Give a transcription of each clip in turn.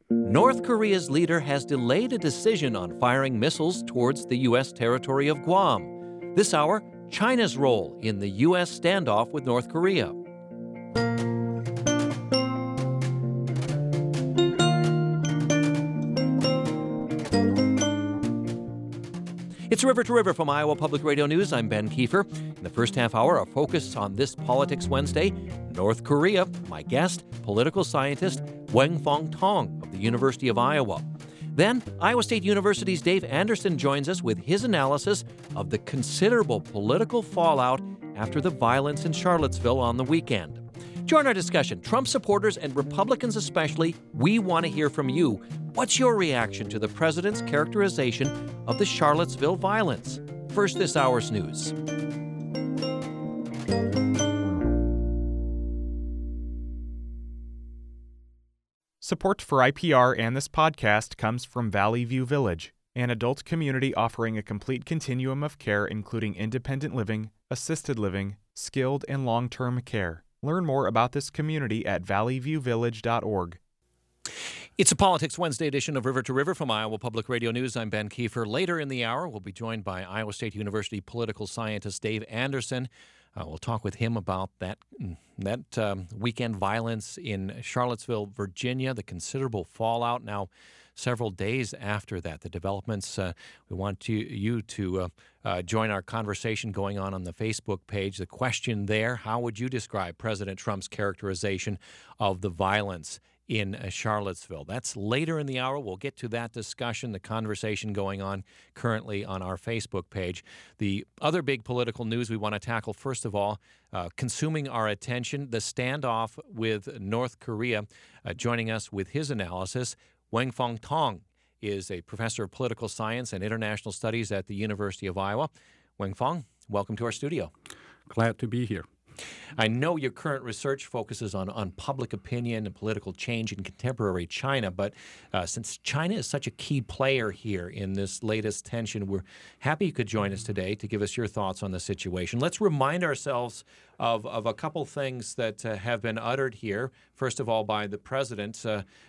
North Korea's leader has delayed a decision on firing missiles towards the U.S. territory of Guam. This hour, China's role in the U.S. standoff with North Korea. It's River to River from Iowa Public Radio News. I'm Ben Kiefer. In the first half hour, our focus on This Politics Wednesday, North Korea. My guest, political scientist Weng-Fong Tong of the University of Iowa. Then, Iowa State University's Dave Anderson joins us with his analysis of the considerable political fallout after the violence in Charlottesville on the weekend. Join our discussion. Trump supporters and Republicans especially, we want to hear from you. What's your reaction to the president's characterization of the Charlottesville violence? First, this hour's news. Support for IPR and this podcast comes from Valley View Village, an adult community offering a complete continuum of care including independent living, assisted living, skilled and long-term care. Learn more about this community at valleyviewvillage.org. It's a Politics Wednesday edition of River to River from Iowa Public Radio News. I'm Ben Kiefer. Later in the hour, we'll be joined by Iowa State University political scientist Dave Anderson. We'll talk with him about that weekend violence in Charlottesville, Virginia, the considerable fallout now several days after that. The developments, we want you to join our conversation going on the Facebook page. The question there, how would you describe President Trump's characterization of the violence in Charlottesville? That's later in the hour. We'll get to that discussion, the conversation going on currently on our Facebook page. The other big political news we want to tackle, first of all, consuming our attention, the standoff with North Korea. Joining us with his analysis, Weng-Fong Tong is a professor of political science and international studies at the University of Iowa. Weng-Fong, welcome to our studio. Glad to be here. I know your current research focuses on public opinion and political change in contemporary China, but since China is such a key player here in this latest tension, we're happy you could join us today to give us your thoughts on the situation. Let's remind ourselves of a couple things that have been uttered here. First of all, by the President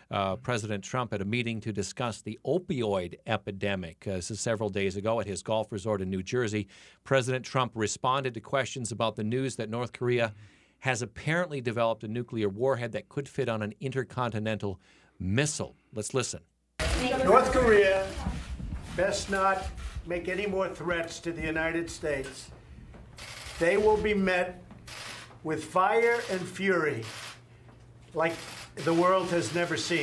Trump at a meeting to discuss the opioid epidemic. This is several days ago at his golf resort in New Jersey. President Trump responded to questions about the news that North Korea has apparently developed a nuclear warhead that could fit on an intercontinental missile. Let's listen. North Korea best not make any more threats to the United States. They will be met with fire and fury like the world has never seen.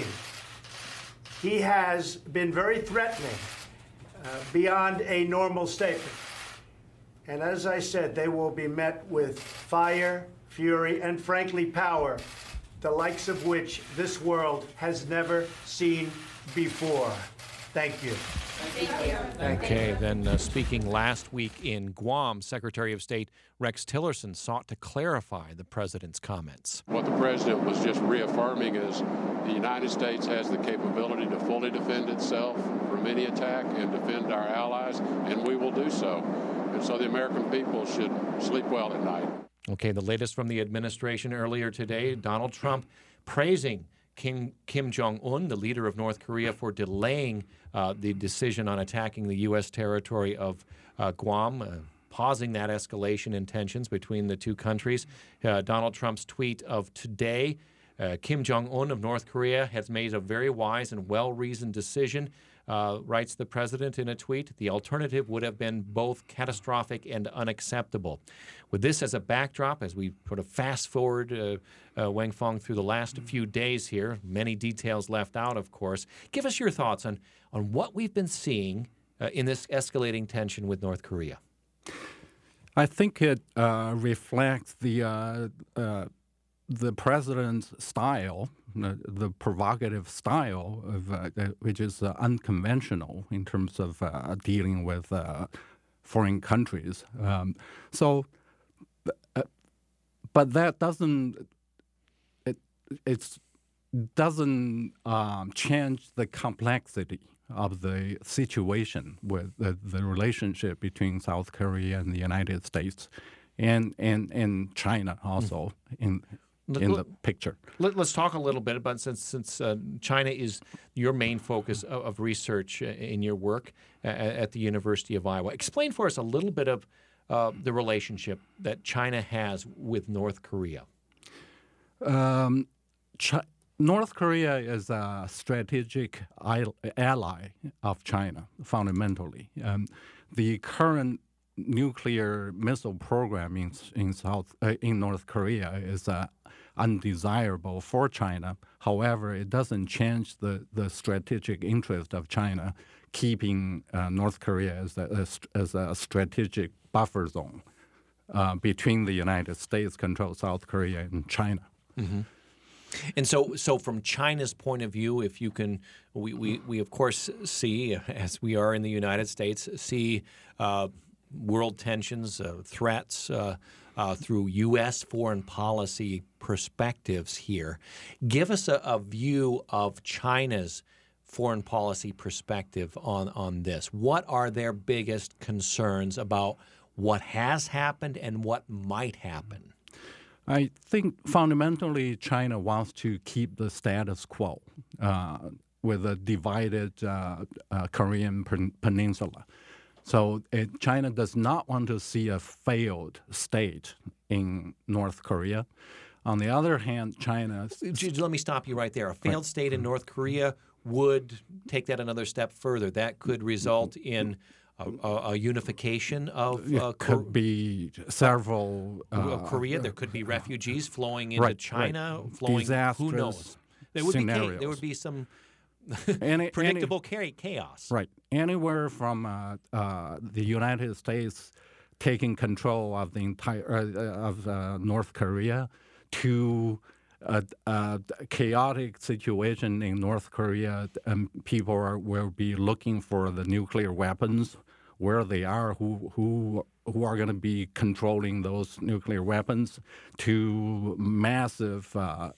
He has been very threatening beyond a normal statement. And as I said, they will be met with fire, fury, and frankly, power, the likes of which this world has never seen before. Thank you. Thank you. Okay, then speaking last week in Guam, Secretary of State Rex Tillerson sought to clarify the president's comments. What the president was just reaffirming is the United States has the capability to fully defend itself from any attack and defend our allies, and we will do so. And so the American people should sleep well at night. Okay, the latest from the administration earlier today, Donald Trump praising Kim Jong-un, the leader of North Korea, for delaying the decision on attacking the U.S. territory of Guam, pausing that escalation in tensions between the two countries. Donald Trump's tweet of today, Kim Jong-un of North Korea has made a very wise and well-reasoned decision, writes the president in a tweet. The alternative would have been both catastrophic and unacceptable. With this as a backdrop, as we sort of fast forward Weng-Fong through the last few days here, many details left out, of course, give us your thoughts on what we've been seeing in this escalating tension with North Korea. I think it reflects the president's style, the provocative style, which is unconventional in terms of dealing with foreign countries. But that doesn't change the complexity of the situation with the relationship between South Korea and the United States, and China also in the picture. Let's talk a little bit about, since China is your main focus of research in your work at the University of Iowa. Explain for us a little bit of the relationship that China has with North Korea. North Korea is a strategic ally of China, fundamentally. The current nuclear missile program in North Korea is undesirable for China. However, it doesn't change the strategic interest of China, keeping North Korea as a strategic buffer zone between the United States-controlled South Korea and China. Mm-hmm. And so from China's point of view, if you can, we of course see, as we are in the United States, see world tensions, threats through U.S. foreign policy perspectives here. Give us a view of China's foreign policy perspective on this. What are their biggest concerns about what has happened and what might happen? I think fundamentally China wants to keep the status quo with a divided Korean peninsula. So China does not want to see a failed state in North Korea. On the other hand, China... Let me stop you right there. A failed state in North Korea would take that another step further. That could result in a unification of could be several Korea. There could be refugees flowing into China, flowing. Disastrous. Who knows? There would be some predictable chaos. Right. Anywhere from the United States taking control of the entire of North Korea to a chaotic situation in North Korea, people will be looking for the nuclear weapons, where they are, who are going to be controlling those nuclear weapons, to massive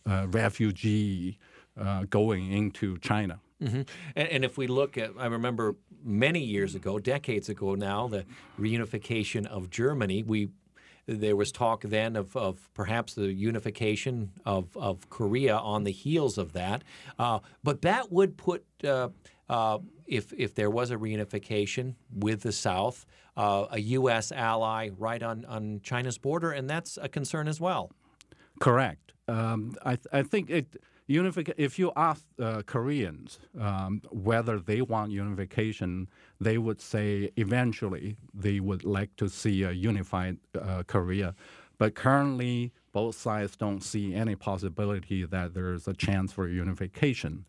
refugee going into China. Mm-hmm. And if we look at, I remember many years ago, decades ago now, the reunification of Germany, there was talk then of perhaps the unification of Korea on the heels of that. But that would put, if there was a reunification with the South, a U.S. ally right on China's border, and that's a concern as well. Correct. I think if you ask Koreans whether they want unification, they would say eventually they would like to see a unified Korea. But currently, both sides don't see any possibility that there's a chance for unification.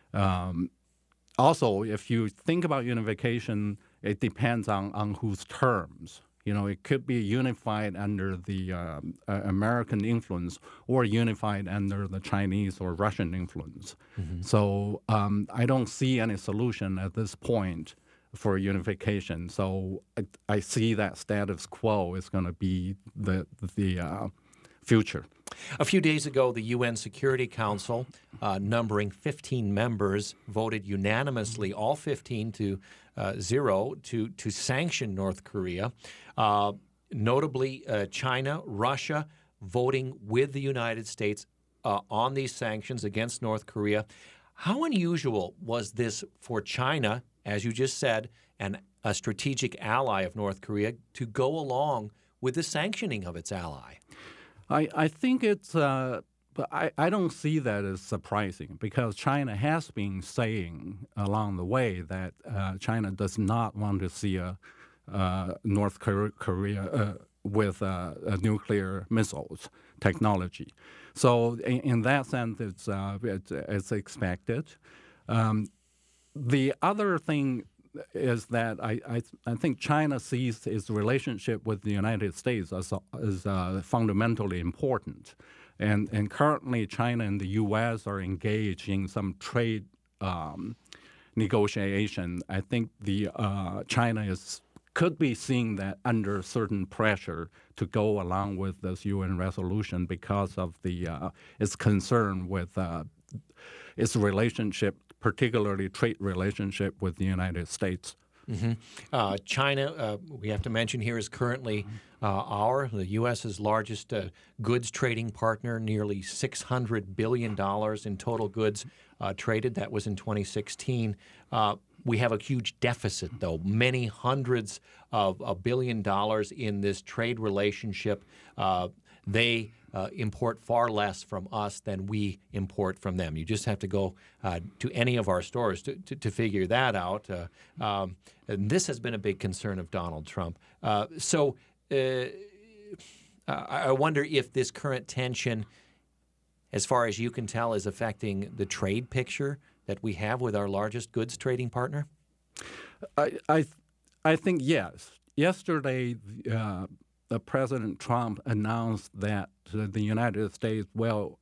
Also, if you think about unification, it depends on whose terms. You know, it could be unified under the American influence or unified under the Chinese or Russian influence. Mm-hmm. So I don't see any solution at this point for unification. So I see that status quo is going to be the future. A few days ago, the UN Security Council, numbering 15 members, voted unanimously, all 15 to 0, to sanction North Korea. Notably, China, Russia, voting with the United States on these sanctions against North Korea. How unusual was this for China, as you just said, and a strategic ally of North Korea, to go along with the sanctioning of its ally? I think it's, but I don't see that as surprising, because China has been saying along the way that China does not want to see a North Korea with nuclear missiles technology. So in that sense, it's expected. The other thing is that I think China sees its relationship with the United States as fundamentally important. And currently, China and the U.S. are engaged in some trade negotiation. I think China could be seeing that under certain pressure to go along with this UN resolution because of its concern with its relationship, particularly trade relationship with the United States. China, we have to mention here, is currently the U.S.'s largest goods trading partner, nearly $600 billion in total goods traded. That was in 2016. We have a huge deficit, though, many hundreds of $1 billion in this trade relationship. They import far less from us than we import from them. You just have to go to any of our stores to figure that out. And this has been a big concern of Donald Trump. So I wonder if this current tension, as far as you can tell, is affecting the trade picture that we have with our largest goods trading partner? I think yes. Yesterday, President Trump announced that the United States will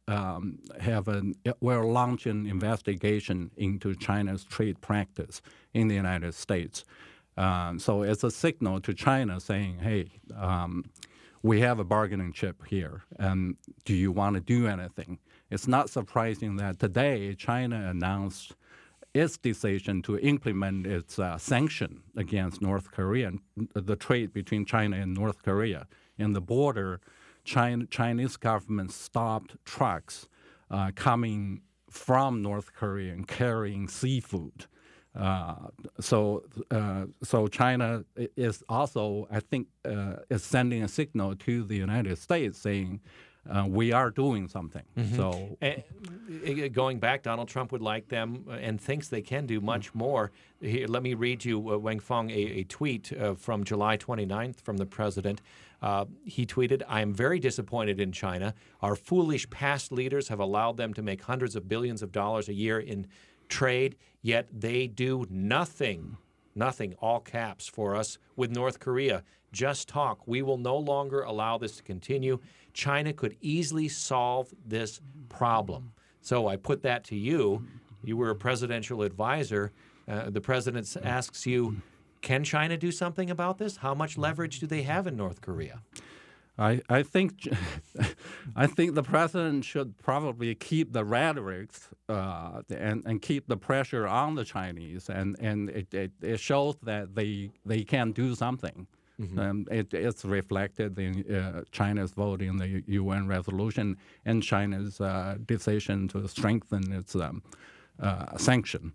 launch an investigation into China's trade practice in the United States. So it's a signal to China saying, hey, we have a bargaining chip here, and do you want to do anything? It's not surprising that today China announced its decision to implement its sanction against North Korea, the trade between China and North Korea. In the border, Chinese government stopped trucks coming from North Korea and carrying seafood. So China is also, I think, is sending a signal to the United States saying, we are doing something. So, going back, Donald Trump would like them and thinks they can do much more. Here, let me read you, Wang-Feng, a tweet from July 29th from the president. He tweeted, "I am very disappointed in China. Our foolish past leaders have allowed them to make hundreds of billions of dollars a year in trade, yet they do nothing, all caps, for us with North Korea. Just talk. We will no longer allow this to continue. China could easily solve this problem." So I put that to you. You were a presidential advisor. The president asks you, can China do something about this? How much leverage do they have in North Korea? I think the president should probably keep the rhetoric and keep the pressure on the Chinese, and it shows that they can do something. It's reflected in China's vote in the UN resolution and China's decision to strengthen its sanction.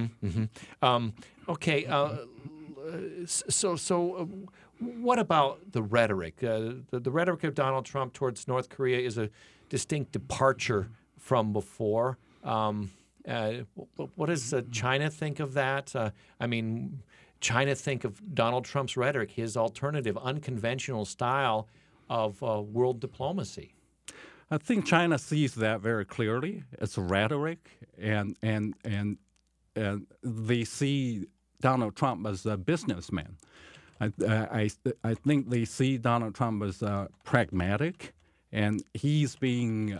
Okay. So what about the rhetoric? The rhetoric of Donald Trump towards North Korea is a distinct departure from before. What does China think of that? China think of Donald Trump's rhetoric, his alternative, unconventional style of world diplomacy? I think China sees that very clearly. It's rhetoric, and they see Donald Trump as a businessman. I think they see Donald Trump as pragmatic, and he's being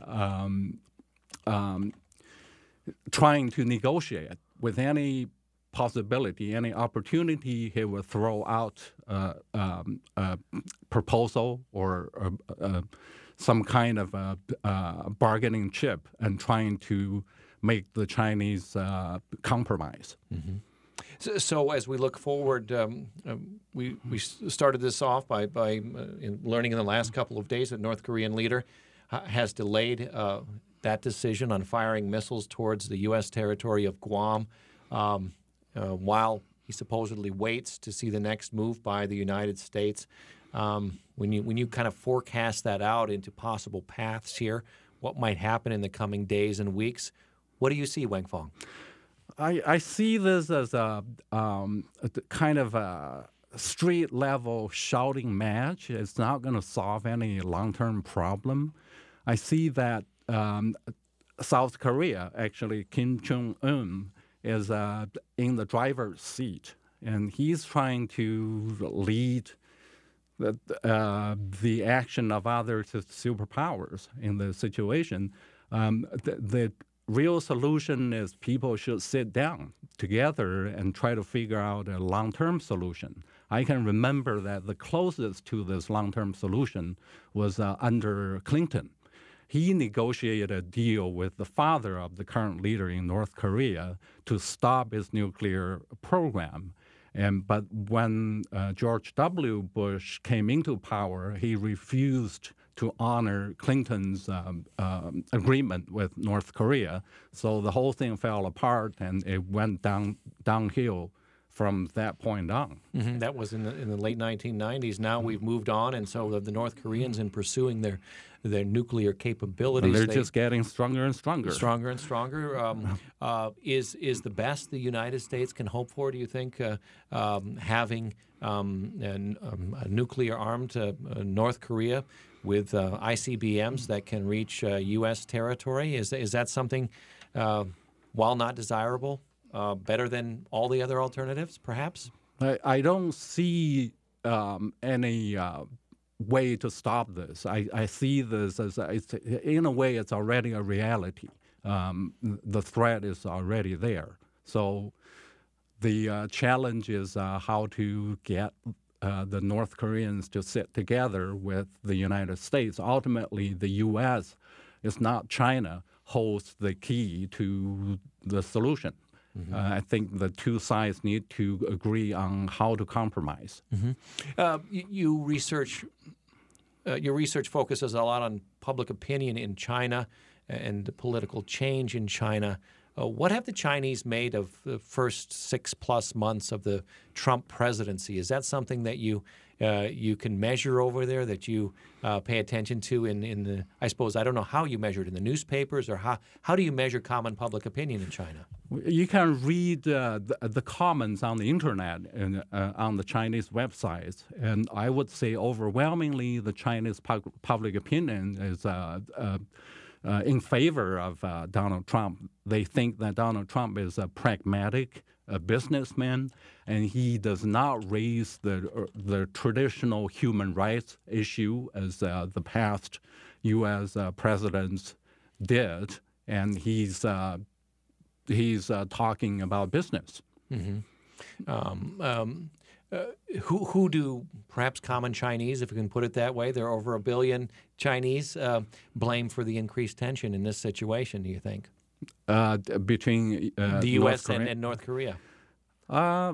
trying to negotiate with any possibility, any opportunity. He will throw out a proposal or some kind of bargaining chip and trying to make the Chinese compromise. So as we look forward, we started this off by learning in the last couple of days that North Korean leader has delayed that decision on firing missiles towards the U.S. territory of Guam while he supposedly waits to see the next move by the United States. When you kind of forecast that out into possible paths here, what might happen in the coming days and weeks, what do you see, Wang-Feng? I see this as a kind of a street-level shouting match. It's not going to solve any long-term problem. I see that South Korea, actually, Kim Jong-un, is in the driver's seat, and he's trying to lead the action of other superpowers in the situation. The real solution is people should sit down together and try to figure out a long-term solution. I can remember that the closest to this long-term solution was under Clinton. He negotiated a deal with the father of the current leader in North Korea to stop his nuclear program. But when George W. Bush came into power, he refused to honor Clinton's agreement with North Korea. So the whole thing fell apart, and it went downhill from that point on. Mm-hmm. That was in the late 1990s. Now we've moved on, and so the North Koreans, in pursuing their nuclear capabilities, they're just getting stronger and stronger. Stronger and stronger. Is the best the United States can hope for, do you think, having a nuclear-armed North Korea with ICBMs that can reach U.S. territory? Is that something, while not desirable, better than all the other alternatives, perhaps? I don't see any way to stop this. I see this as, in a way, it's already a reality. The threat is already there. So the challenge is how to get the North Koreans to sit together with the United States. Ultimately, the U.S., it's not China, holds the key to the solution. Mm-hmm. I think the two sides need to agree on how to compromise. Mm-hmm. Your research focuses a lot on public opinion in China and the political change in China. What have the Chinese made of the first 6+ months of the Trump presidency? Is that something that you can measure over there, that you pay attention to in the, I suppose, I don't know how you measure it in the newspapers, or how do you measure common public opinion in China? You can read the comments on the internet and on the Chinese websites, and I would say overwhelmingly the Chinese public opinion is in favor of Donald Trump. They think that Donald Trump is a pragmatic businessman, and he does not raise the traditional human rights issue as the past U.S. Presidents did, and he's talking about business. Mm-hmm. Who do perhaps common Chinese, if you can put it that way, there are over 1 billion Chinese, blame for the increased tension in this situation, do you think? Between the U.S. and North Korea? I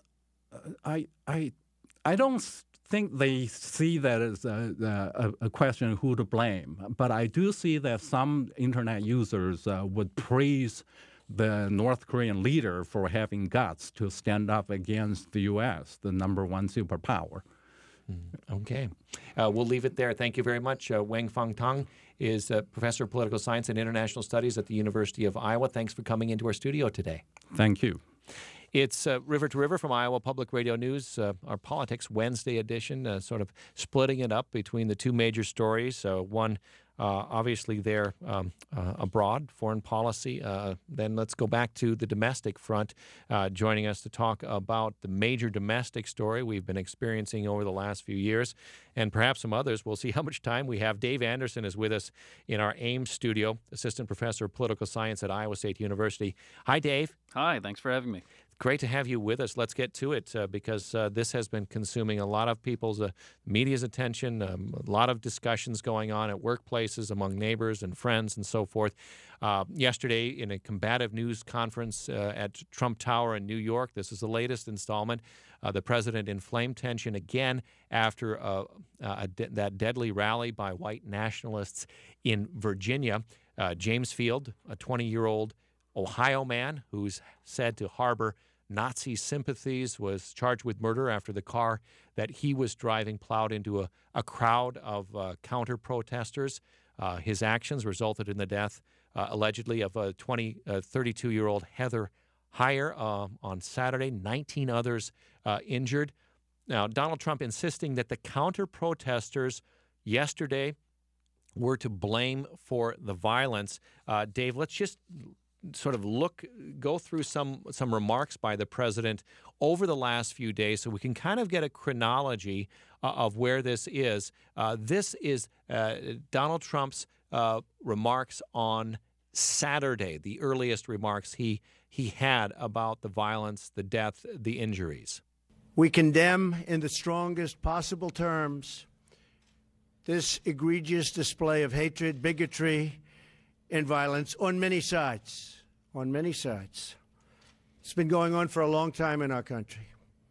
don't think they see that as a question of who to blame, but I do see that some internet users would praise the North Korean leader for having guts to stand up against the U.S., the number one superpower. Okay. We'll leave it there. Thank you very much. Weng-Fang Tang is a professor of political science and international studies at the University of Iowa. Thanks for coming into our studio today. Thank you. It's River to River from Iowa Public Radio News, our Politics Wednesday edition, sort of splitting it up between the two major stories. One, obviously, there abroad, foreign policy. Then let's go back to the domestic front. Joining us to talk about the major domestic story we've been experiencing over the last few years, and perhaps some others. We'll see how much time we have. Dave Anderson is with us in our Ames studio, assistant professor of political science at Iowa State University. Hi, Dave. Hi, thanks for having me. Great to have you with us. Let's get to it because this has been consuming a lot of people's media's attention, a lot of discussions going on at workplaces, among neighbors and friends and so forth. Yesterday, in a combative news conference at Trump Tower in New York, this is the latest installment, the president inflamed tension again after that deadly rally by white nationalists in Virginia. James Field, a 20-year-old Ohio man who's said to harbor Nazi sympathies, was charged with murder after the car that he was driving plowed into a crowd of counter-protesters. His actions resulted in the death, allegedly, of a 32-year-old Heather Heyer on Saturday. 19 others injured. Now, Donald Trump insisting that the counter-protesters yesterday were to blame for the violence. Dave, let's just sort of go through some remarks by the president over the last few days so we can kind of get a chronology of where this is. This is Donald Trump's remarks on Saturday, the earliest remarks he had about the violence, the death, the injuries. We condemn in the strongest possible terms this egregious display of hatred, bigotry, and violence on many sides. It's been going on for a long time in our country.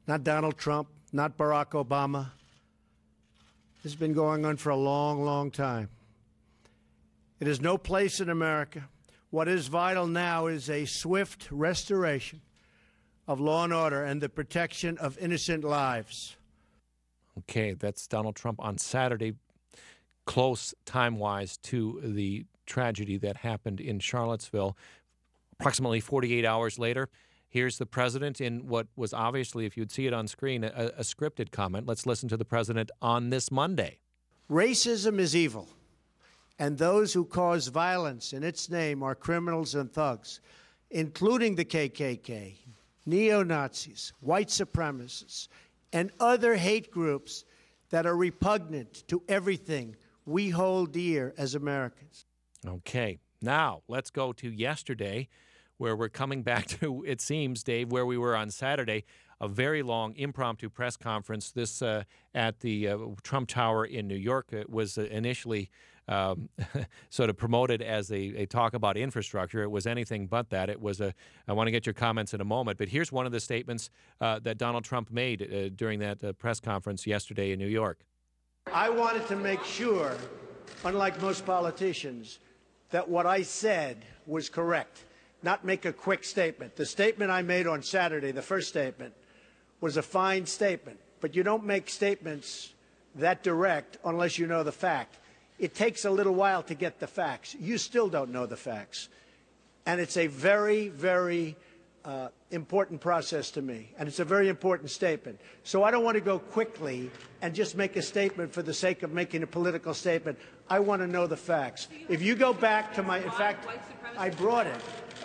not Donald Trump, not Barack Obama. This has been going on for a long, long time. It has no place in America. What is vital now is a swift restoration of law and order and the protection of innocent lives. Okay, that's Donald Trump on Saturday, close time-wise to the tragedy that happened in Charlottesville. Approximately 48 hours later, here's the president in what was obviously, if you'd see it on screen, a scripted comment. Let's listen to the president on this Monday. Racism is evil, and those who cause violence in its name are criminals and thugs, including the KKK, neo-Nazis, white supremacists, and other hate groups that are repugnant to everything we hold dear as Americans. Okay, now let's go to yesterday, where we're coming back to, it seems, Dave, where we were on Saturday, a very long impromptu press conference. This at the Trump Tower in New York. It was initially sort of promoted as a talk about infrastructure. It was anything but that. It was I want to get your comments in a moment, but here's one of the statements that Donald Trump made during that press conference yesterday in New York. I wanted to make sure, unlike most politicians, that what I said was correct, not make a quick statement. The statement I made on Saturday, the first statement, was a fine statement, but you don't make statements that direct unless you know the fact. It takes a little while to get the facts. You still don't know the facts. And it's a very, very important process to me, and it's a very important statement. So I don't want to go quickly and just make a statement for the sake of making a political statement. I want to know the facts. If you go back to my, in fact, I brought it.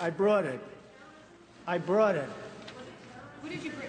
Who did you bring?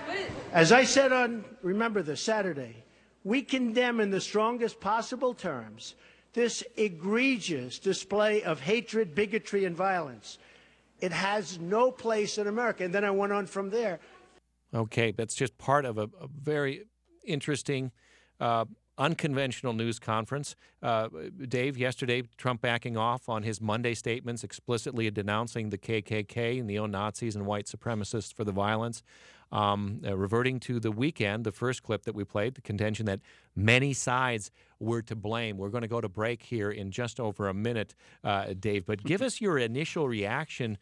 As I said on, remember this, Saturday, we condemn in the strongest possible terms this egregious display of hatred, bigotry, and violence. It has no place in America. And then I went on from there. Okay, that's just part of a very interesting, unconventional news conference. Dave, yesterday, Trump backing off on his Monday statements, explicitly denouncing the KKK, neo-Nazis, and white supremacists for the violence. Reverting to the weekend, the first clip that we played, the contention that many sides were to blame. We're going to go to break here in just over a minute, Dave, but give us your initial reaction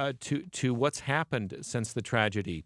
to what's happened since the tragedy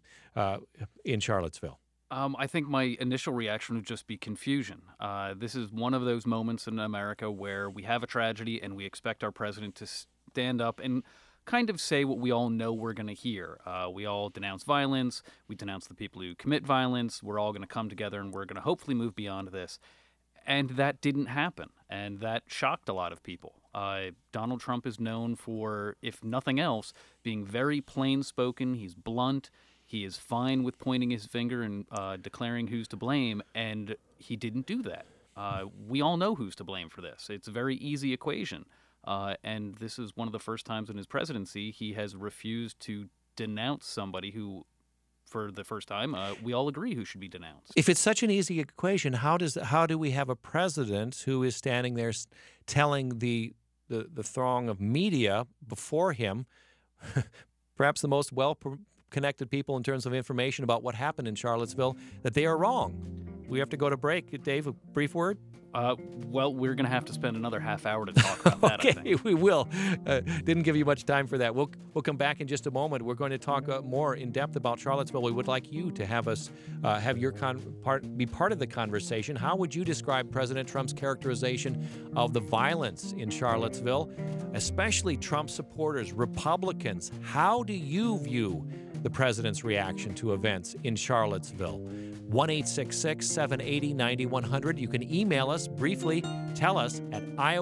in Charlottesville. I think my initial reaction would just be confusion. This is one of those moments in America where we have a tragedy and we expect our president to stand up and kind of say what we all know we're going to hear. We all denounce violence. We denounce the people who commit violence. We're all going to come together and we're going to hopefully move beyond this. And that didn't happen. And that shocked a lot of people. Donald Trump is known for, if nothing else, being very plain-spoken. He's blunt. He is fine with pointing his finger and declaring who's to blame. And he didn't do that. We all know who's to blame for this. It's a very easy equation. And this is one of the first times in his presidency he has refused to denounce somebody who, for the first time, we all agree who should be denounced. If it's such an easy equation, how do we have a president who is standing there telling the throng of media before him, perhaps the most well-connected people in terms of information about what happened in Charlottesville, that they are wrong? We have to go to break. Dave, a brief word? Well, we're going to have to spend another half hour to talk about that, Okay, I think. we will. Didn't give you much time for that. We'll come back in just a moment. We're going to talk more in depth about Charlottesville. We would like you to have us have your be part of the conversation. How would you describe President Trump's characterization of the violence in Charlottesville, especially Trump supporters, Republicans? How do you view the president's reaction to events in Charlottesville? 1-866-780-9100. You can email us briefly. Tell us at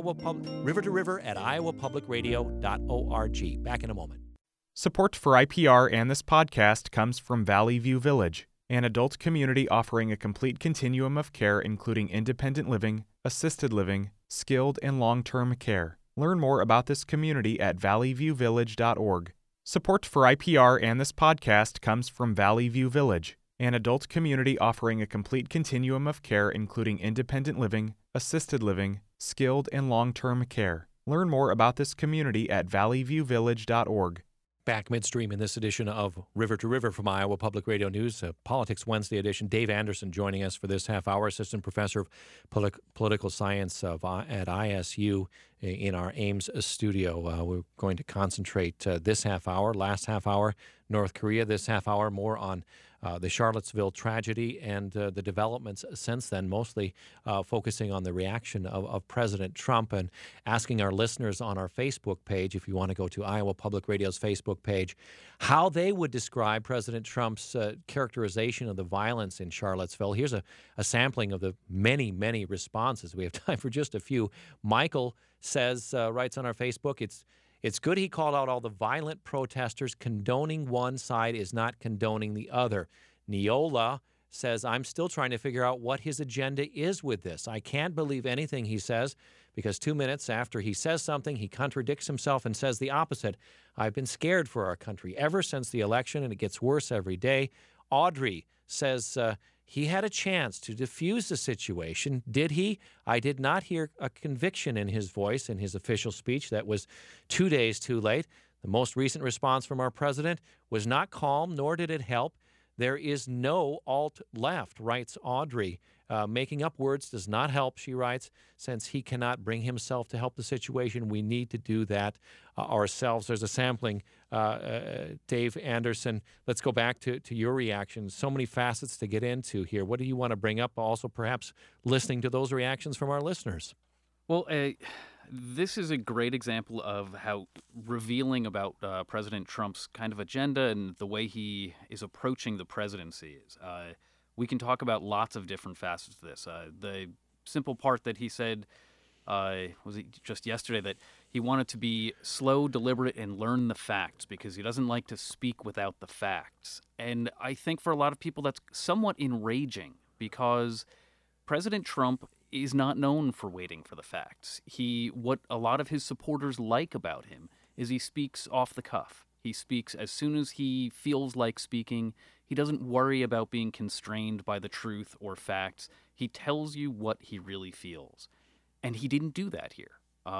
river2river@iowapublicradio.org. Back in a moment. Support for IPR and this podcast comes from Valley View Village, an adult community offering a complete continuum of care including independent living, assisted living, skilled and long-term care. Learn more about this community at valleyviewvillage.org. Support for IPR and this podcast comes from Valley View Village, an adult community offering a complete continuum of care including independent living, assisted living, skilled and long-term care. Learn more about this community at valleyviewvillage.org. Back midstream in this edition of River to River from Iowa Public Radio News, Politics Wednesday edition. Dave Anderson joining us for this half hour, Assistant Professor of Political Science at ISU in our Ames studio. We're going to concentrate this half hour, last half hour, North Korea, this half hour more on the Charlottesville tragedy and the developments since then, mostly focusing on the reaction of President Trump and asking our listeners on our Facebook page, if you want to go to Iowa Public Radio's Facebook page, how they would describe President Trump's characterization of the violence in Charlottesville. Here's a sampling of the many, many responses. We have time for just a few. Michael says, writes on our Facebook, It's good he called out all the violent protesters. Condoning one side is not condoning the other. Neola says, I'm still trying to figure out what his agenda is with this. I can't believe anything he says because 2 minutes after he says something, he contradicts himself and says the opposite. I've been scared for our country ever since the election, and it gets worse every day. Audrey says, he had a chance to defuse the situation. Did he? I did not hear a conviction in his voice in his official speech. That was 2 days too late. The most recent response from our president was not calm, nor did it help. There is no alt-left, writes Audrey. Making up words does not help, she writes. Since he cannot bring himself to help the situation, we need to do that ourselves. There's a sampling. Dave Anderson, let's go back to your reactions. So many facets to get into here. What do you want to bring up? Also, perhaps listening to those reactions from our listeners. Well, this is a great example of how revealing about President Trump's kind of agenda and the way he is approaching the presidency is. We can talk about lots of different facets of this. The simple part that he said, was it just yesterday, that he wanted to be slow, deliberate, and learn the facts because he doesn't like to speak without the facts. And I think for a lot of people that's somewhat enraging because President Trump is not known for waiting for the facts. What a lot of his supporters like about him is he speaks off the cuff. He speaks as soon as he feels like speaking. He doesn't worry about being constrained by the truth or facts. He tells you what he really feels. And he didn't do that here.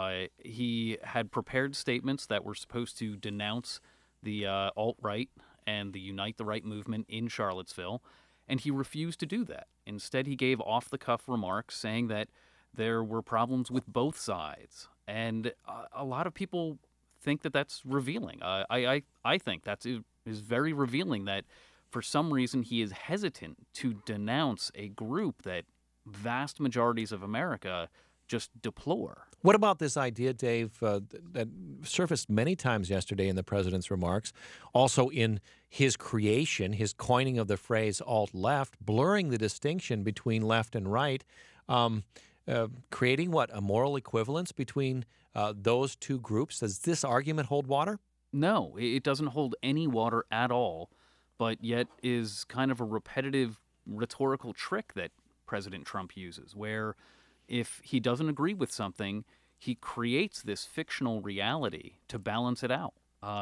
He had prepared statements that were supposed to denounce the alt-right and the Unite the Right movement in Charlottesville, and he refused to do that. Instead, he gave off-the-cuff remarks saying that there were problems with both sides. And a lot of people think that that's revealing. I think that is very revealing that for some reason he is hesitant to denounce a group that vast majorities of America just deplore. What about this idea, Dave, that surfaced many times yesterday in the president's remarks, also in his creation, his coining of the phrase alt-left, blurring the distinction between left and right, creating a moral equivalence between those two groups? Does this argument hold water? No, it doesn't hold any water at all, but yet is kind of a repetitive rhetorical trick that President Trump uses, where if he doesn't agree with something, he creates this fictional reality to balance it out.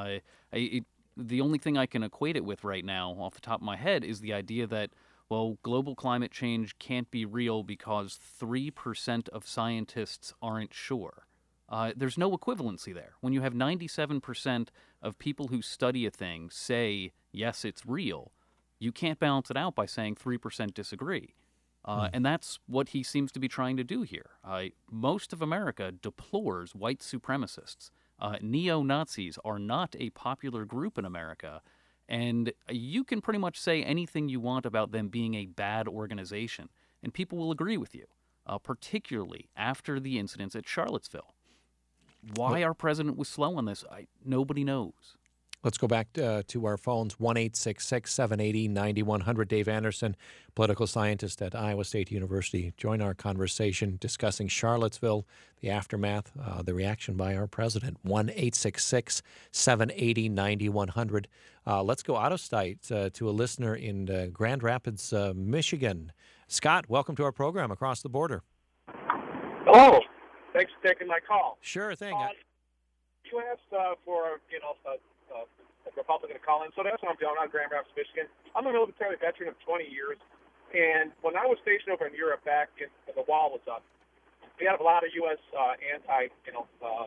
The only thing I can equate it with right now, off the top of my head, is the idea that, well, global climate change can't be real because 3% of scientists aren't sure. There's no equivalency there. When you have 97% of people who study a thing say, yes, it's real, you can't balance it out by saying 3% disagree. And that's what he seems to be trying to do here. Most of America deplores white supremacists. Neo-Nazis are not a popular group in America, and you can pretty much say anything you want about them being a bad organization, and people will agree with you, particularly after the incidents at Charlottesville. Why our president was slow on this, nobody knows. Let's go back to our phones, 1-866-780-9100. Dave Anderson, political scientist at Iowa State University. Join our conversation discussing Charlottesville, the aftermath, the reaction by our president. 1-866-780-9100. Let's go out of state to a listener in Grand Rapids, Michigan. Scott, welcome to our program Across the Border. Hello. Thanks for taking my call. Sure thing. You asked for, a Republican to call in. So that's what I'm doing. I'm Grand Rapids, Michigan. I'm a military veteran of 20 years. And when I was stationed over in Europe back when the wall was up, we had a lot of U.S.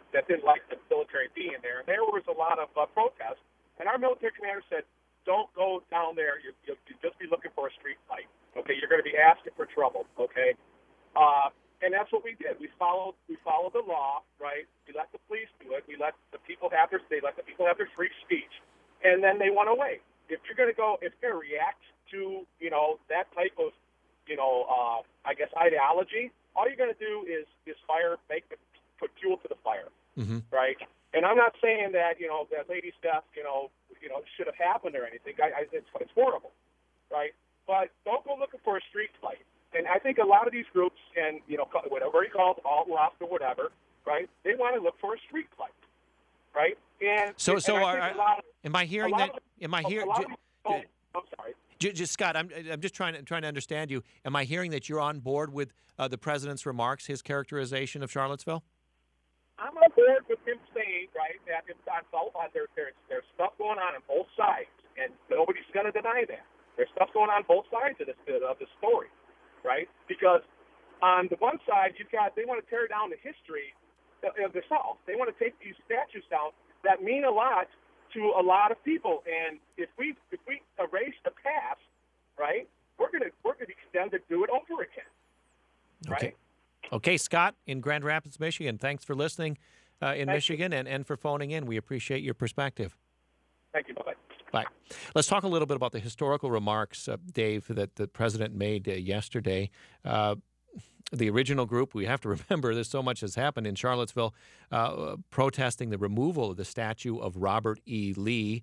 that didn't like the military being there. And there was a lot of protests. And our military commander said, don't go down there. You'll just be looking for a street fight. Okay, you're going to be asking for trouble. Okay, and that's what we did. We followed the law, right? We let the police do it. We let the people have their free speech, and then they went away. If you're going to react to that type of I guess ideology, all you're going to do is put fuel to the fire, right? And I'm not saying that that Lady Steph should have happened or anything. It's horrible, right? But don't go looking for a street fight. And I think a lot of these groups, and whatever you call it, alt-left or whatever, right? They want to look for a street fight, right? And am I hearing that? I'm sorry. Just Scott, I'm just trying to understand you. Am I hearing that you're on board with the president's remarks, his characterization of Charlottesville? I'm on board with him saying, right, that there's stuff going on both sides, and nobody's going to deny that. There's stuff going on both sides of this story, right? Because on the one side, they want to tear down the history of the South. They want to take these statues down that mean a lot to a lot of people. And if we erase the past, right, we're going to be condemned to do it over again, right? Okay, Scott in Grand Rapids, Michigan. Thanks for listening in Michigan and for phoning in. We appreciate your perspective. Thank you. Bye-bye. Bye. Let's talk a little bit about the historical remarks, Dave, that the president made yesterday. The original group, we have to remember there's so much has happened in Charlottesville, protesting the removal of the statue of Robert E. Lee,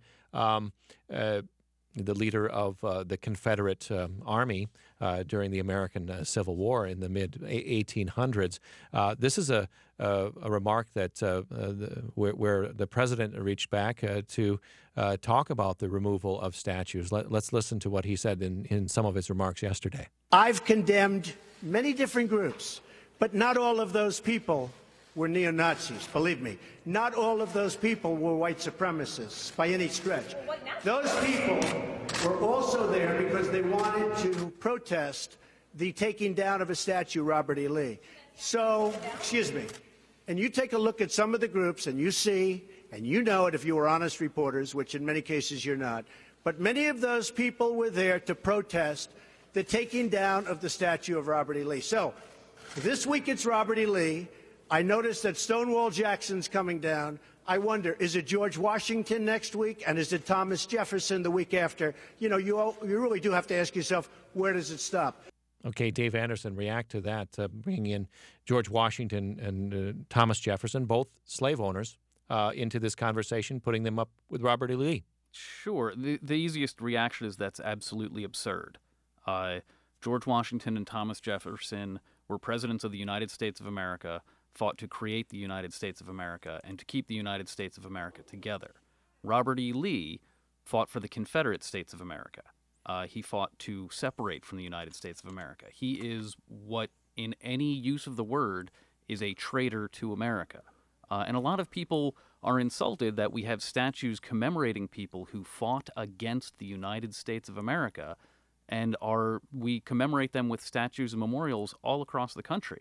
the leader of the Confederate Army during the American Civil War in the mid-1800s. This is a remark that where the president reached back to talk about the removal of statues. Let's listen to what he said in some of his remarks yesterday. I've condemned many different groups, but not all of those people were neo-Nazis, believe me. Not all of those people were white supremacists by any stretch. Those people were also there because they wanted to protest the taking down of a statue, Robert E. Lee. So, excuse me, and you take a look at some of the groups and you see, and you know it if you were honest reporters, which in many cases you're not, but many of those people were there to protest the taking down of the statue of Robert E. Lee. So, this week it's Robert E. Lee. I noticed that Stonewall Jackson's coming down. I wonder, is it George Washington next week, and is it Thomas Jefferson the week after? You really do have to ask yourself, where does it stop? Okay, Dave Anderson, react to that, bringing in George Washington and Thomas Jefferson, both slave owners, into this conversation, putting them up with Robert E. Lee. Sure. The easiest reaction is that's absolutely absurd. George Washington and Thomas Jefferson were presidents of the United States of America, fought to create the United States of America and to keep the United States of America together. Robert E. Lee fought for the Confederate States of America. He fought to separate from the United States of America. He is what, in any use of the word, is a traitor to America. And a lot of people are insulted that we have statues commemorating people who fought against the United States of America, and we commemorate them with statues and memorials all across the country.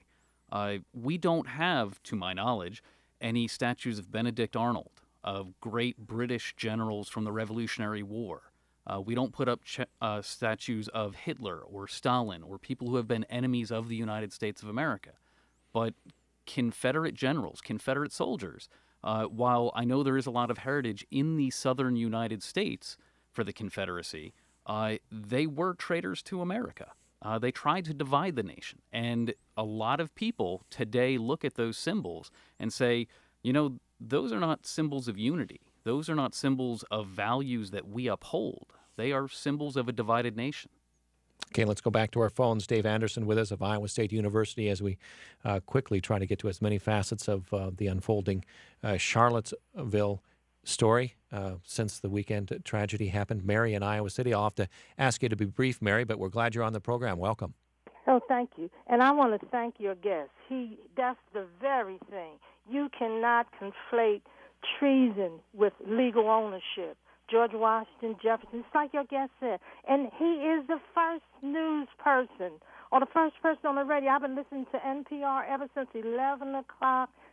We don't have, to my knowledge, any statues of Benedict Arnold, of great British generals from the Revolutionary War. We don't put up statues of Hitler or Stalin or people who have been enemies of the United States of America. But Confederate generals, Confederate soldiers, while I know there is a lot of heritage in the southern United States for the Confederacy, they were traitors to America. They tried to divide the nation. And a lot of people today look at those symbols and say, those are not symbols of unity. Those are not symbols of values that we uphold. They are symbols of a divided nation. Okay, let's go back to our phones. Dave Anderson with us of Iowa State University as we quickly try to get to as many facets of the unfolding Charlottesville story since the weekend tragedy happened. Mary in Iowa City. I'll have to ask you to be brief, Mary, but we're glad you're on the program. Welcome. Oh, thank you. And I want to thank your guest. That's the very thing. You cannot conflate treason with legal ownership. George Washington, Jefferson, it's like your guest said. And he is the first news person or the first person on the radio. I've been listening to NPR ever since 11 o'clock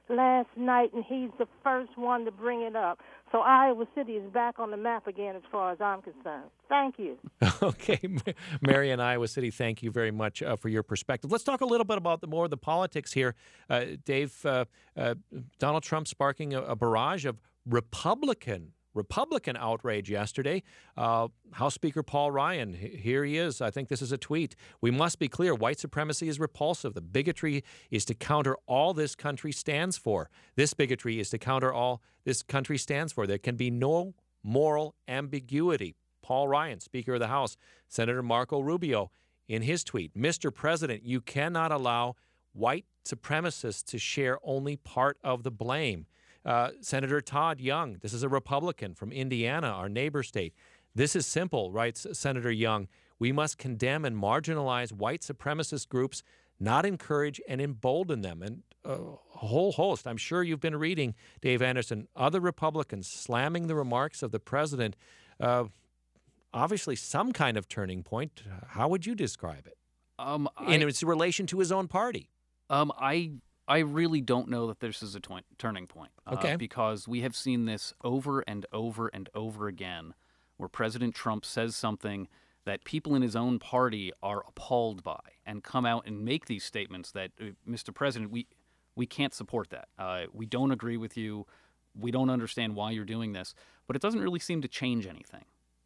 last night, and he's the first one to bring it up. So Iowa City is back on the map again as far as I'm concerned. Thank you. Okay, Mary in Iowa City, thank you very much for your perspective. Let's talk a little bit about more of the politics here. Dave, Donald Trump sparking a barrage of Republican outrage yesterday. House Speaker Paul Ryan, here he is. I think this is a tweet. "We must be clear. White supremacy is repulsive. The bigotry is to counter all this country stands for. This bigotry is to counter all this country stands for. There can be no moral ambiguity." Paul Ryan, Speaker of the House. Senator Marco Rubio, in his tweet, "Mr. President, you cannot allow white supremacists to share only part of the blame." Senator Todd Young, this is a Republican from Indiana, our neighbor state. "This is simple," writes Senator Young. "We must condemn and marginalize white supremacist groups, not encourage and embolden them." And a whole host, I'm sure you've been reading, Dave Anderson, other Republicans slamming the remarks of the president. Obviously some kind of turning point. How would you describe it? In its relation to his own party? I really don't know that this is a turning point. Okay. Because we have seen this over and over and over again, where President Trump says something that people in his own party are appalled by and come out and make these statements that, Mr. President, we can't support that. We don't agree with you. We don't understand why you're doing this. But it doesn't really seem to change anything.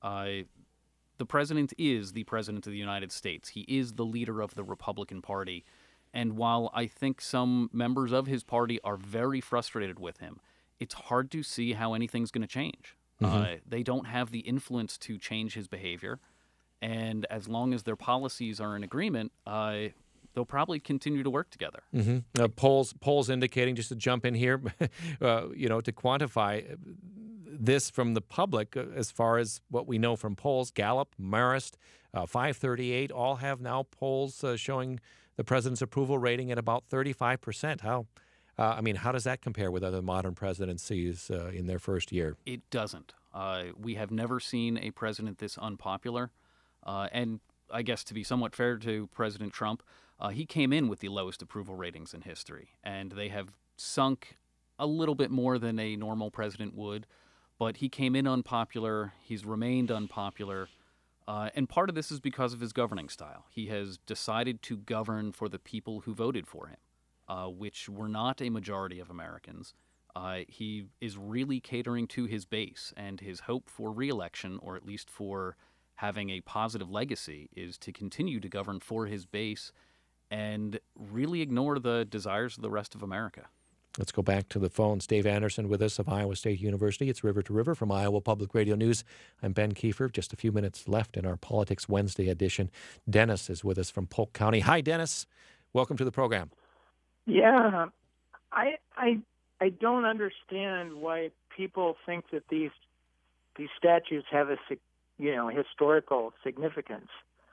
The president is the president of the United States. He is the leader of the Republican Party. And while I think some members of his party are very frustrated with him, it's hard to see how anything's going to change. They don't have the influence to change his behavior. And as long as their policies are in agreement, they'll probably continue to work together. Polls indicating, just to jump in here, to quantify this from the public, as far as what we know from polls, Gallup, Marist, 538, all have now polls showing the president's approval rating at about 35%. How does that compare with other modern presidencies in their first year? It doesn't. We have never seen a president this unpopular. And I guess to be somewhat fair to President Trump, he came in with the lowest approval ratings in history. And they have sunk a little bit more than a normal president would. But he came in unpopular. He's remained unpopular. And part of this is because of his governing style. He has decided to govern for the people who voted for him, which were not a majority of Americans. He is really catering to his base, and his hope for re-election, or at least for having a positive legacy, is to continue to govern for his base and really ignore the desires of the rest of America. Let's go back to the phones. Dave Anderson with us of Iowa State University. It's River to River from Iowa Public Radio News. I'm Ben Kiefer. Just a few minutes left in our Politics Wednesday edition. Dennis is with us from Polk County. Hi, Dennis. Welcome to the program. Yeah, I don't understand why people think that these statues have a historical significance.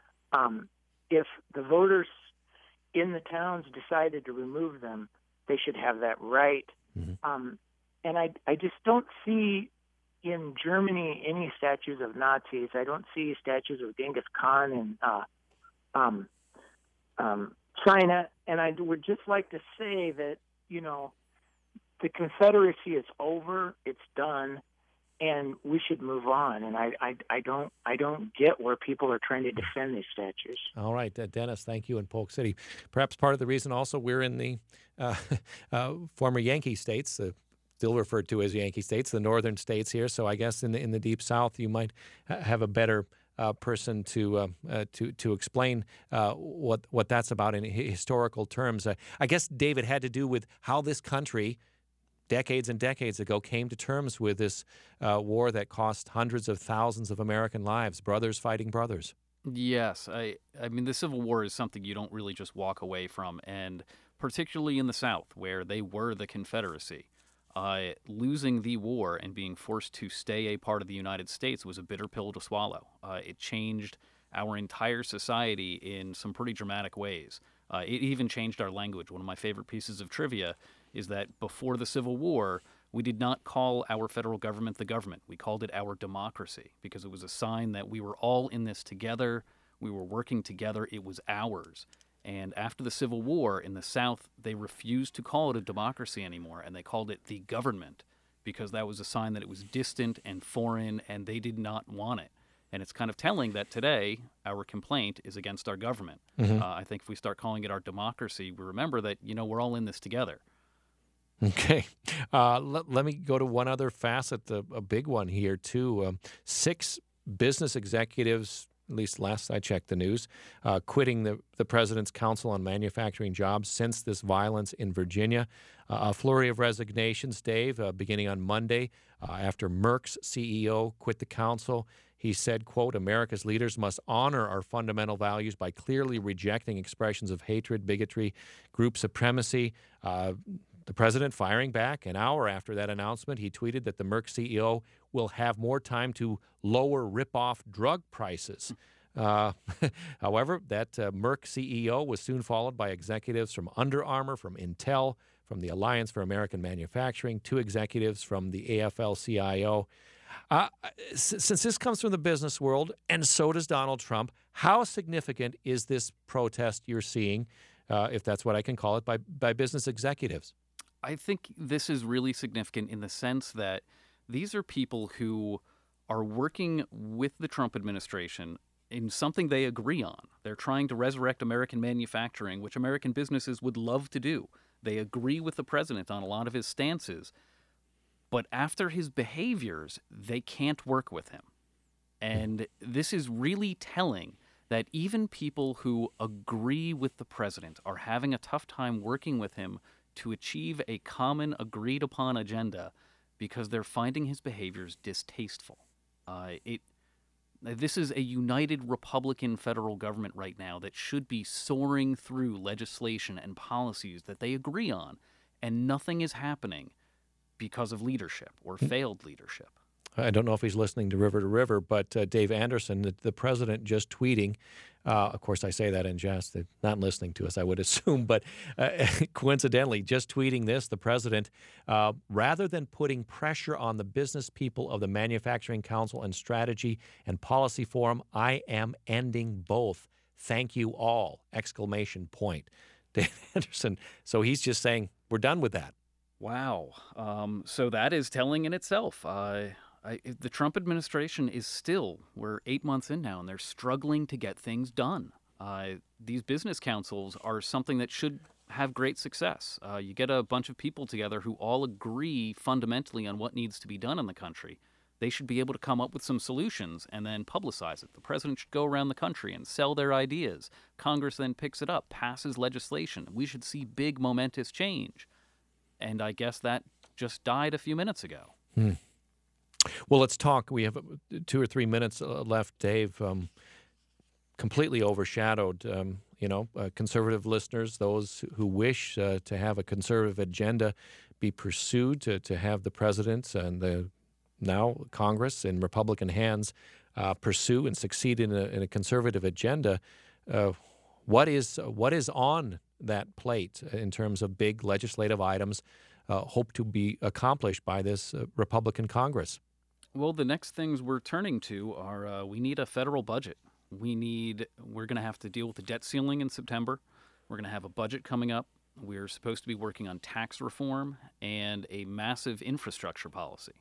If the voters in the towns decided to remove them, they should have that right. And I just don't see in Germany any statues of Nazis. I don't see statues of Genghis Khan in China. And I would just like to say that, the Confederacy is over, it's done, and we should move on. And I don't get where people are trying to defend these statues. All right, Dennis, thank you in Polk City. Perhaps part of the reason also we're in the former Yankee states, still referred to as Yankee states, the northern states here. So I guess in the Deep South, you might have a better person to explain what that's about in historical terms. I guess, David, had to do with how this country, decades and decades ago, came to terms with this war that cost hundreds of thousands of American lives, brothers fighting brothers. Yes. I mean, the Civil War is something you don't really just walk away from, and particularly in the South, where they were the Confederacy. Losing the war and being forced to stay a part of the United States was a bitter pill to swallow. It changed our entire society in some pretty dramatic ways. It even changed our language. One of my favorite pieces of trivia is that before the Civil War, we did not call our federal government the government. We called it our democracy, because it was a sign that we were all in this together. We were working together. It was ours. And after the Civil War in the South, they refused to call it a democracy anymore, and they called it the government because that was a sign that it was distant and foreign, and they did not want it. And it's kind of telling that today our complaint is against our government. I think if we start calling it our democracy, we remember that, we're all in this together. Okay. Let me go to one other facet, a big one here, too. 6 business executives, at least last I checked the news, quitting the President's Council on Manufacturing Jobs since this violence in Virginia. A flurry of resignations, Dave, beginning on Monday after Merck's CEO quit the council. He said, quote, "America's leaders must honor our fundamental values by clearly rejecting expressions of hatred, bigotry, group supremacy." The president firing back. An hour after that announcement, he tweeted that the Merck CEO will have more time to lower rip-off drug prices. However, that Merck CEO was soon followed by executives from Under Armour, from Intel, from the Alliance for American Manufacturing, 2 executives from the AFL-CIO. Since this comes from the business world, and so does Donald Trump, how significant is this protest you're seeing, if that's what I can call it, by business executives? I think this is really significant in the sense that these are people who are working with the Trump administration in something they agree on. They're trying to resurrect American manufacturing, which American businesses would love to do. They agree with the president on a lot of his stances. But after his behaviors, they can't work with him. And this is really telling that even people who agree with the president are having a tough time working with him to achieve a common agreed-upon agenda because they're finding his behaviors distasteful. This is a united Republican federal government right now that should be soaring through legislation and policies that they agree on, and nothing is happening because of leadership or failed leadership. I don't know if he's listening to River, but Dave Anderson, the president, just tweeting. Of course, I say that in jest. They're not listening to us, I would assume. But coincidentally, just tweeting this, the president, rather than putting pressure on the business people of the Manufacturing Council and Strategy and Policy Forum, I am ending both. Thank you all! Exclamation point. Dave Anderson. So he's just saying, we're done with that. Wow. So that is telling in itself. The Trump administration is still, we're 8 months in now, and they're struggling to get things done. These business councils are something that should have great success. You get a bunch of people together who all agree fundamentally on what needs to be done in the country. They should be able to come up with some solutions and then publicize it. The president should go around the country and sell their ideas. Congress then picks it up, passes legislation. We should see big, momentous change. And I guess that just died a few minutes ago. Well, let's talk. We have 2 or 3 minutes left, Dave. Completely overshadowed, conservative listeners, those who wish to have a conservative agenda be pursued, to have the president and the now Congress in Republican hands pursue and succeed in a conservative agenda. What is on that plate in terms of big legislative items hope to be accomplished by this Republican Congress? Well, the next things we're turning to are we need a federal budget. We're going to have to deal with the debt ceiling in September. We're going to have a budget coming up. We're supposed to be working on tax reform and a massive infrastructure policy.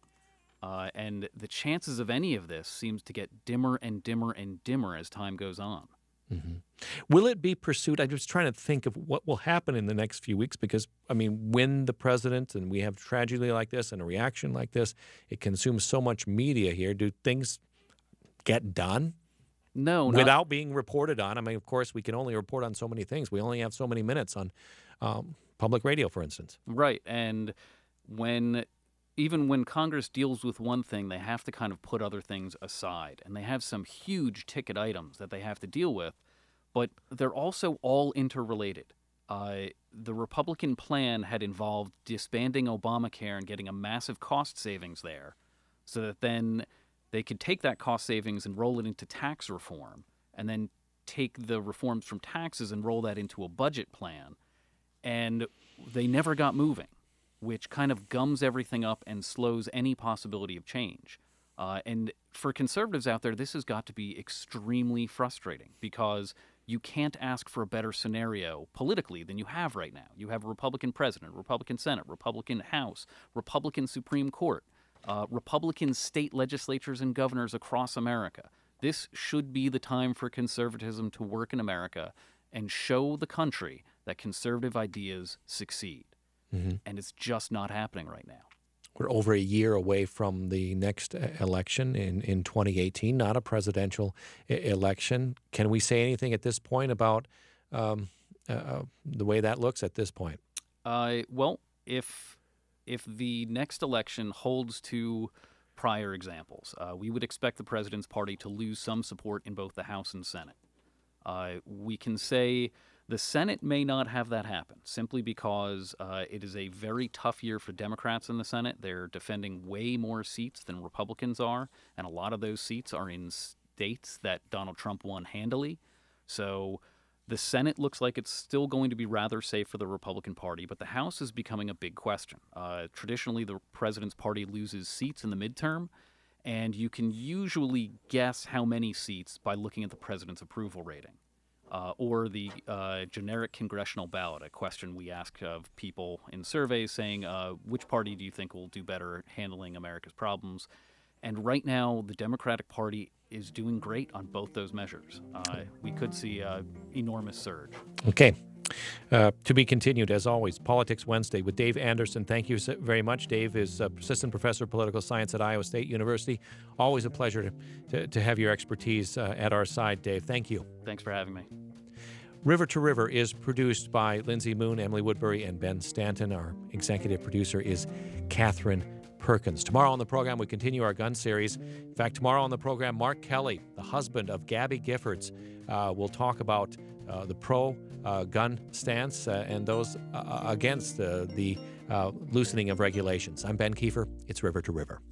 And the chances of any of this seems to get dimmer and dimmer and dimmer as time goes on. Mm-hmm. Will it be pursued? I'm just trying to think of what will happen in the next few weeks because, when the president, and we have tragedy like this and a reaction like this, it consumes so much media here. Do things get done? No. Without being reported on? Of course, we can only report on so many things. We only have so many minutes on public radio, for instance. Right. And even when Congress deals with one thing, they have to kind of put other things aside. And they have some huge ticket items that they have to deal with, but they're also all interrelated. The Republican plan had involved disbanding Obamacare and getting a massive cost savings there so that then they could take that cost savings and roll it into tax reform and then take the reforms from taxes and roll that into a budget plan. And they never got moving, which kind of gums everything up and slows any possibility of change. And for conservatives out there, this has got to be extremely frustrating because You can't ask for a better scenario politically than you have right now. You have a Republican president, Republican Senate, Republican House, Republican Supreme Court, Republican state legislatures and governors across America. This should be the time for conservatism to work in America and show the country that conservative ideas succeed. Mm-hmm. And it's just not happening right now. We're over a year away from the next election in 2018, not a presidential election. Can we say anything at this point about the way that looks at this point? Well, if the next election holds to prior examples, we would expect the president's party to lose some support in both the House and Senate. We can say the Senate may not have that happen simply because it is a very tough year for Democrats in the Senate. They're defending way more seats than Republicans are, and a lot of those seats are in states that Donald Trump won handily. So the Senate looks like it's still going to be rather safe for the Republican Party, but the House is becoming a big question. Traditionally, the president's party loses seats in the midterm, and you can usually guess how many seats by looking at the president's approval rating. Or the generic congressional ballot, a question we ask of people in surveys saying, which party do you think will do better at handling America's problems? And right now, the Democratic Party is doing great on both those measures. We could see an enormous surge. Okay. To be continued, as always, Politics Wednesday with Dave Anderson. Thank you very much. Dave is Assistant Professor of Political Science at Iowa State University. Always a pleasure to have your expertise at our side, Dave. Thank you. Thanks for having me. River to River is produced by Lindsay Moon, Emily Woodbury, and Ben Stanton. Our executive producer is Catherine Perkins. Tomorrow on the program, we continue our gun series. In fact, tomorrow on the program, Mark Kelly, the husband of Gabby Giffords, will talk about the pro-gun stance and those against the loosening of regulations. I'm Ben Kiefer. It's River to River.